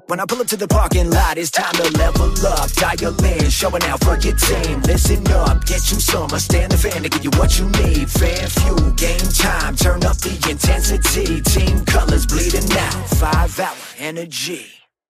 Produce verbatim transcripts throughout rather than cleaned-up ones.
When I pull up to the parking lot, it's time to level up. Dial in, showing out for your team. Listen up, get you some. I stand the fan to give you what you need. Fan fuel, game time, turn up the intensity. Team colors bleeding out, five hour energy.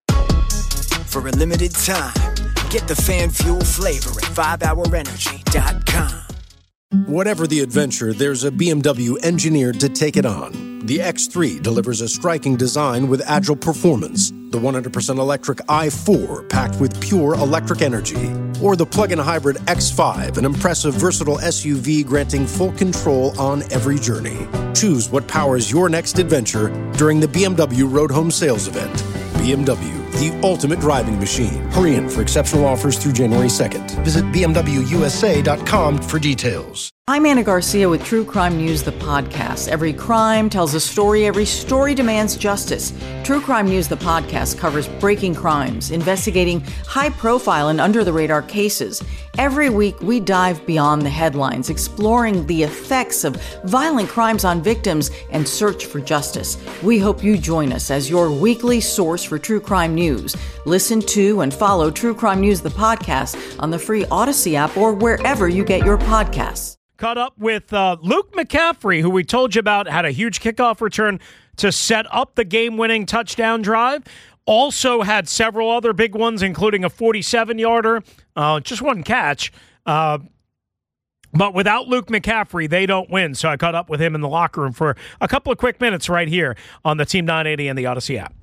For a limited time, get the fan fuel flavor at five hour energy dot com. Whatever the adventure, there's a B M W engineered to take it on. The X three delivers a striking design with agile performance. The one hundred percent electric i four, packed with pure electric energy. Or the plug-in hybrid X five, an impressive, versatile S U V granting full control on every journey. Choose what powers your next adventure during the B M W Road Home Sales Event. B M W, the ultimate driving machine. Hurry in for exceptional offers through January second. Visit B M W U S A dot com for details. I'm Anna Garcia with True Crime News, the podcast. Every crime tells a story. Every story demands justice. True Crime News, the podcast, covers breaking crimes, investigating high-profile and under-the-radar cases. Every week, we dive beyond the headlines, exploring the effects of violent crimes on victims and search for justice. We hope you join us as your weekly source for true crime news. Listen to and follow True Crime News, the podcast, on the free Odyssey app or wherever you get your podcasts. Caught up with uh, Luke McCaffrey, who we told you about, had a huge kickoff return to set up the game-winning touchdown drive. Also had several other big ones, including a forty-seven-yarder, uh, just one catch. Uh, but without Luke McCaffrey, they don't win. So I caught up with him in the locker room for a couple of quick minutes right here on the Team nine eighty and the Odyssey app.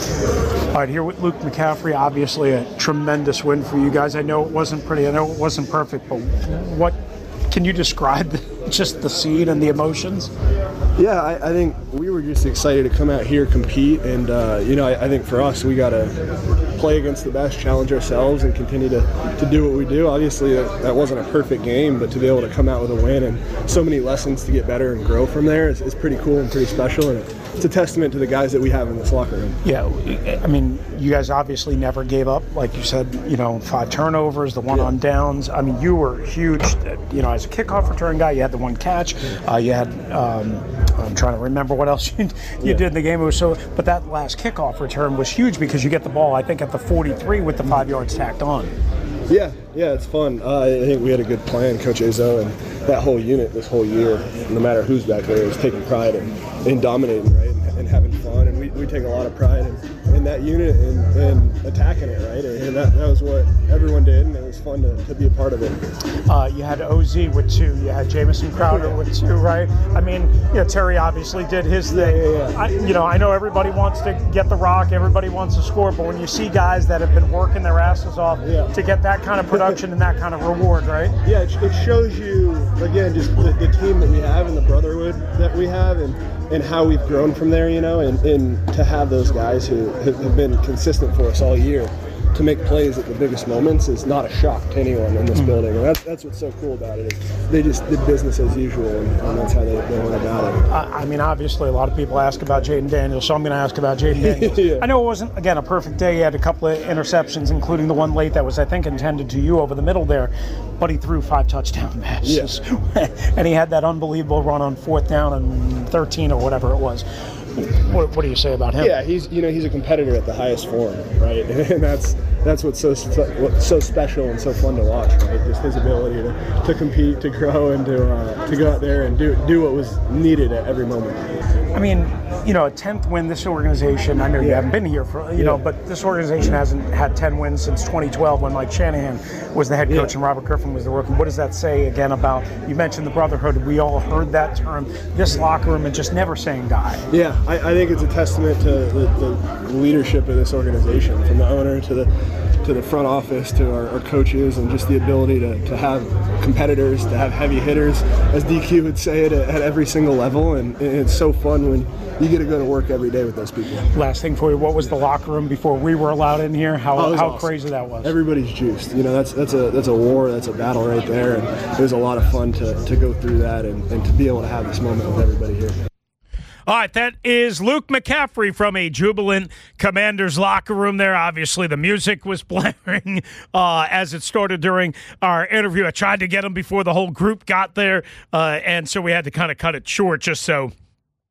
All right, here with Luke McCaffrey, obviously a tremendous win for you guys. I know it wasn't pretty, I know it wasn't perfect, but what can you describe just the scene and the emotions? Yeah, I, I think we were just excited to come out here, compete, and uh, you know, I, I think for us, we got to play against the best, challenge ourselves, and continue to, to do what we do. Obviously, that, that wasn't a perfect game, but to be able to come out with a win and so many lessons to get better and grow from there is, is pretty cool and pretty special, and it's a testament to the guys that we have in this locker room. Yeah, I mean, you guys obviously never gave up. Like you said, you know, five turnovers, the one yeah. on downs. I mean, you were huge, you know, as a kickoff return guy. You had the one catch. Uh, you had, um, I'm trying to remember what else you, you yeah. did in the game. It was so, but that last kickoff return was huge because you get the ball, I think, at the forty-three with the five yards tacked on. Yeah, yeah, it's fun. Uh, I think we had a good plan, Coach Izzo, and that whole unit this whole year, no matter who's back there, is taking pride in, in dominating, right, and, and having fun. And we, we take a lot of pride in, in that unit and, and attacking it, right? And, and that, that was what everyone did, and it was fun to, to be a part of it. Uh, you had O Z with two. You had Jamison Crowder with two, right? I mean, you know, Terry obviously did his thing. Yeah, yeah, yeah. I, you know, I know everybody wants to get the rock, everybody wants to score, but when you see guys that have been working their asses off yeah. to get that kind of production and that kind of reward, right? Yeah, it, it shows you, again, just the, the team that we have and the brotherhood that we have and, and how we've grown from there, you know, and, and to have those guys who have been consistent for us all year to make plays at the biggest moments is not a shock to anyone in this mm-hmm. building. And that's, that's what's so cool about it. Is they just did business as usual, and, and that's how they, they went about it. I, I mean, obviously, a lot of people ask about Jayden Daniels, so I'm going to ask about Jayden Daniels. yeah. I know it wasn't, again, a perfect day. He had a couple of interceptions, including the one late that was, I think, intended to you over the middle there, but he threw five touchdown passes. Yeah. And he had that unbelievable run on fourth down and thirteen or whatever it was. What, what do you say about him? Yeah, he's you know he's a competitor at the highest form, right? And that's that's what's so what's so special and so fun to watch, right? Just his ability to, to compete, to grow, and to uh, to go out there and do do what was needed at every moment. I mean, you know, a tenth win. This organization, I know you yeah. haven't been here for, you yeah. know, but this organization hasn't had ten wins since twenty twelve when Mike Shanahan was the head coach yeah. and Robert Griffin was the rookie. What does that say again about? You mentioned the brotherhood. We all heard that term. This locker room and just never saying die. Yeah. I, I think it's a testament to the, the leadership of this organization, from the owner to the to the front office to our, our coaches, and just the ability to, to have competitors, to have heavy hitters, as D Q would say it, at, at every single level. And, and it's so fun when you get to go to work every day with those people. Last thing for you, what was the locker room before we were allowed in here? How oh, how awesome. crazy that was. Everybody's juiced. You know, that's that's a that's a war, that's a battle right there, and it was a lot of fun to, to go through that and, and to be able to have this moment with everybody here. All right, that is Luke McCaffrey from a jubilant Commanders locker room there. Obviously, the music was blaring uh, as it started during our interview. I tried to get him before the whole group got there, uh, and so we had to kind of cut it short just so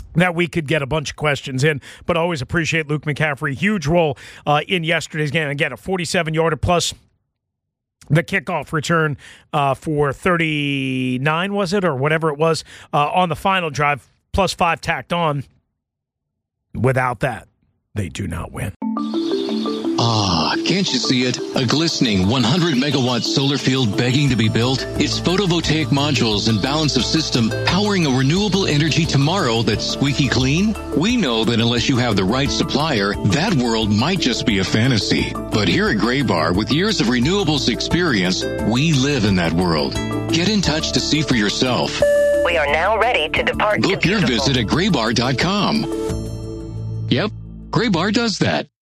that we could get a bunch of questions in, but always appreciate Luke McCaffrey. Huge role uh, in yesterday's game. Again, a forty-seven-yarder plus the kickoff return uh, for thirty-nine, was it, or whatever it was, uh, on the final drive, plus five tacked on. Without that, they do not win. Ah, can't you see it? A glistening one hundred megawatt solar field begging to be built? It's photovoltaic modules and balance of system powering a renewable energy tomorrow that's squeaky clean? We know that unless you have the right supplier, that world might just be a fantasy. But here at Graybar, with years of renewables experience, we live in that world. Get in touch to see for yourself. We are now ready to depart. Book your visit at graybar dot com. Yep, Graybar does that.